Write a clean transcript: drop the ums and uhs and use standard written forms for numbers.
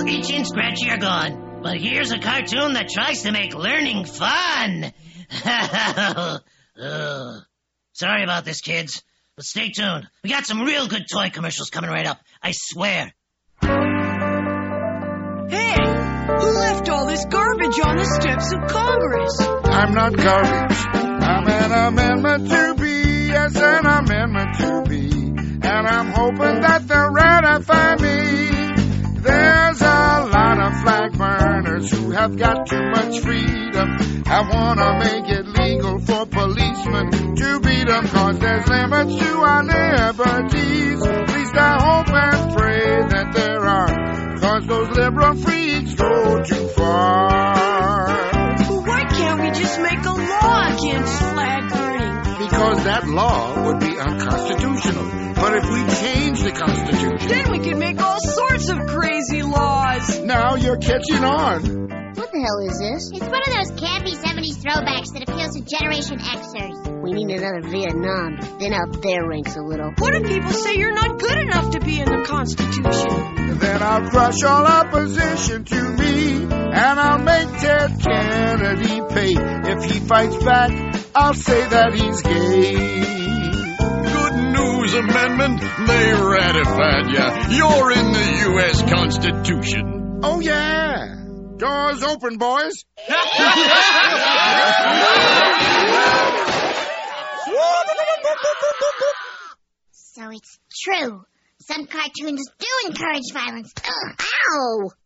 Itchy and Scratchy are gone, but here's a cartoon that tries to make learning fun. Sorry about this, kids, but stay tuned. We got some real good toy commercials coming right up, I swear. Hey, who left all this garbage on the steps of Congress? I'm not garbage. I'm an amendment to be. Yes, an amendment to be. And I'm hoping that they'll ratify me. There's a lot of flag burners who have got too much freedom. I wanna make it legal for policemen to beat them, 'cause there's limits to our liberties. At least I hope and pray that there are, 'cause those liberal freaks go too far. Well, why can't we just make a law against flag burning? Because that law would be unconstitutional. But if we change the Constitution, Then we can make all sorts of crazy laws. now you're catching on. What the hell is this? It's one of those campy 70s throwbacks that appeals to Generation Xers. We need another Vietnam to thin out their ranks a little. What if people say you're not good enough to be in the Constitution? Then I'll crush all opposition to me, and I'll make Ted Kennedy pay. If he fights back, I'll say that he's gay. Good news, Amendment. They ratified ya. You're in the U.S. Constitution. Oh, yeah. Doors open, boys. So it's true. Some cartoons do encourage violence. Ugh, ow!